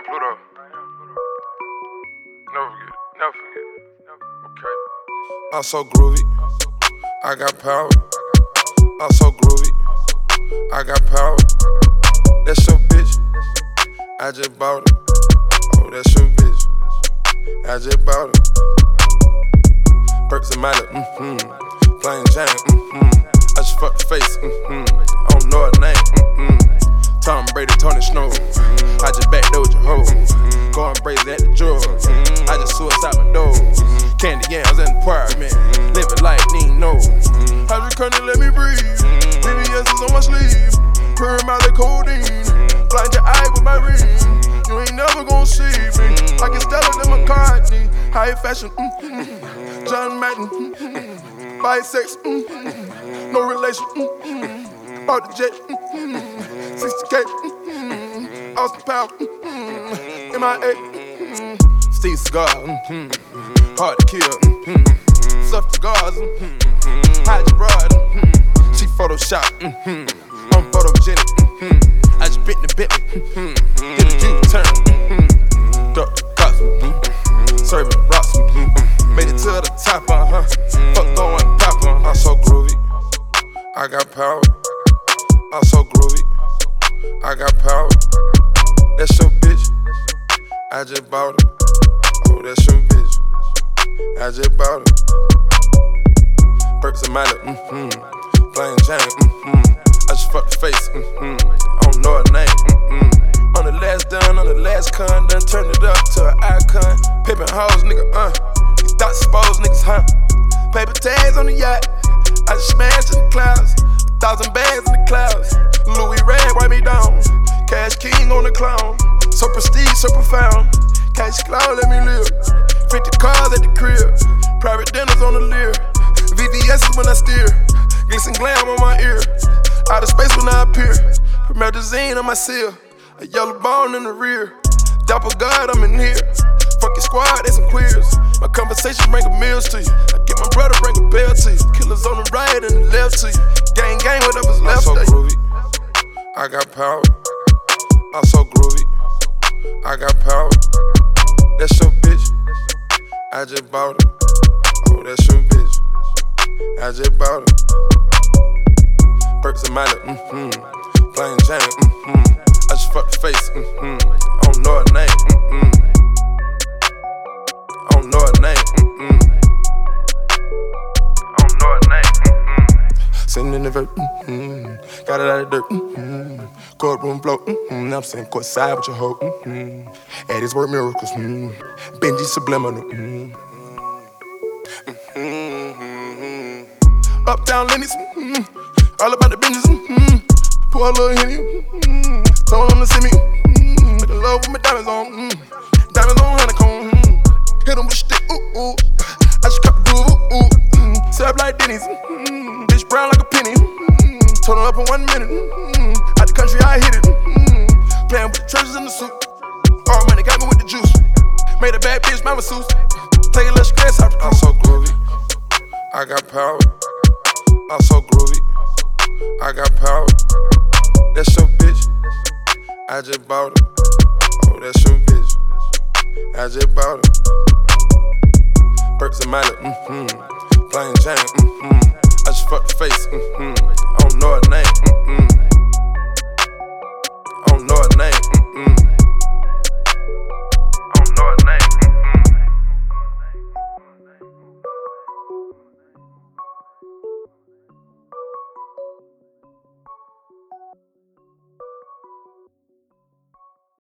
am Pluto. Never forget, never forget. Okay. I'm so groovy, I got power. I'm so groovy, I got power. That's your bitch, I just bought it. Oh, that's your bitch, I just bought it. Perks and Miley, plain Jane, I just fucked the face, I don't know her name, Tom Brady, Tony Snow, I just backdoored your hoe, going brazen at the drug, I just suicide my door, candy yams in the apartment, living life, need no. Hydrocodone, let me breathe, VVS is on my sleeve, purring my like codeine, blind your eye with my ring, you ain't never gonna see me, I get Stella than McCartney, high fashion, John Madden, bisex, no relation, bought the jet, 60K, Austin Power, MIA, Steve Cigar, hard to kill, soft cigars, hide your broad, she Photoshop, I'm photogenic, I just bit the bit, hit a U-turn, duck the cops, serving rocks, made it to the top, fuck going pop, I'm so groovy, I got power, I'm so groovy, I got power, that's your bitch, I just bought it, oh that's your bitch, I just bought it, Perks and Miley, plain Jane, I just fucked the face, I don't know her name, on the last done, on the last con, done turned it up to an icon, pimpin' hoes, nigga, these thoughts exposed niggas, paper tags on the yacht, I just smashed in the clouds, 1,000 bags in the clouds, Louis Red wipe me down, Cash King on the clown, so prestige, so profound, Cash Cloud let me live, 50 cars at the crib, private dinners on the Lear, VVS is when I steer, glisten glam on my ear, out of space when I appear, promethazine on my seal, a yellow bone in the rear, Dapper God, I'm in here, fuck your squad, they some queers, my conversation bring a meals to you, I get my brother bring a bell to you, killers on the right and the left to you, gang, whatever's left of you. I'm so groovy, I got power, I'm so groovy, I got power, that's your bitch, I just bought it, oh that's your bitch, I just bought it, Perks and Miley, plain Jane, I just fucked the face, I don't know her name, I don't know her name, I don't know her name, sitting in the vert, got it out of dirt, courtroom blow, now I'm sitting courtside with your hoe, at his work miracles, Benji subliminal, Uptown Lenny's, all about the Benjis, pour a little Henny, told him to see me, make a love with my diamonds on, honeycomb, hit him with a stick, I just cut the groove, serve like Denny's, bitch brown like a penny, told him up in 1 minute, out the country I hit it, playing with the treasures in the suit, all money got me with the juice, made a bad bitch my masseuse, take a little stress off the crew. I'm so groovy, I got power, I'm so groovy, I got power, that's your bitch, I just bought it, oh that's your bitch, I just bought it, Perks and Miley, plain Jane,